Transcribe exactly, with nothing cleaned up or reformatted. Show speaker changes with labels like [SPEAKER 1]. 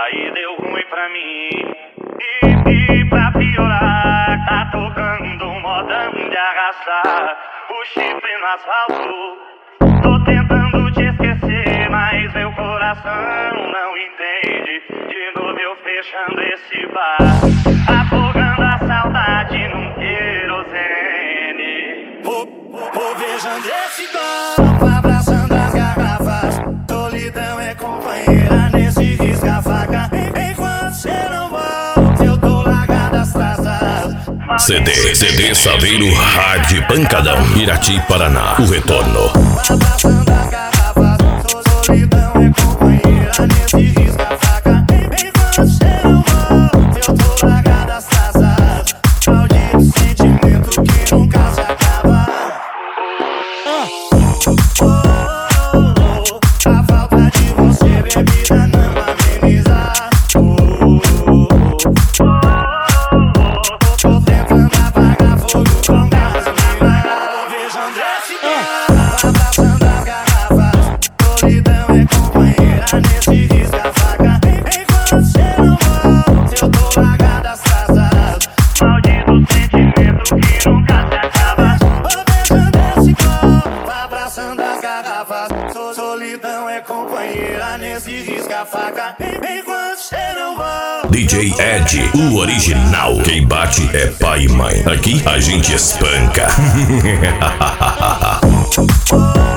[SPEAKER 1] aí deu ruim pra mim. E, e pra piorar, tá tocando um modão de arrastar o chifre no asfalto. Tô tentando te esquecer, mas meu coração não entende. De novo eu fechando esse bar, afogando a saudade num querosene. Vou, vou, vou beijando esse copo, abraçando as garrafas. Solidão é companheira nesse risca-faca. Enquanto cê não volta, eu tô largado as traças.
[SPEAKER 2] C D, C D Saveiro Hard Pancadão, Irati, Paraná, o retorno.
[SPEAKER 1] Abraçando as garrafas, solidão é companheira nesse risca-faca. Enquanto cê não volta, eu tô largado as traças. Maldito sentimento que nunca se acaba. A falta de você, bebida, não ameniza. Tô tentando apagar fogo com gás. Vejo André Cigarra, abraçando as garrafas. Solidão é companheira nesse risca-faca. Enquanto cê não volta, eu tô largado as traças. Maldito sentimento que nunca se acaba. Vejo André Cigarra, abraçando as garrafas. Solidão é companheira nesse risca-faca. Enquanto cê não volta.
[SPEAKER 2] D J Ed, o original. Quem bate é pai e mãe. Aqui a gente espanca.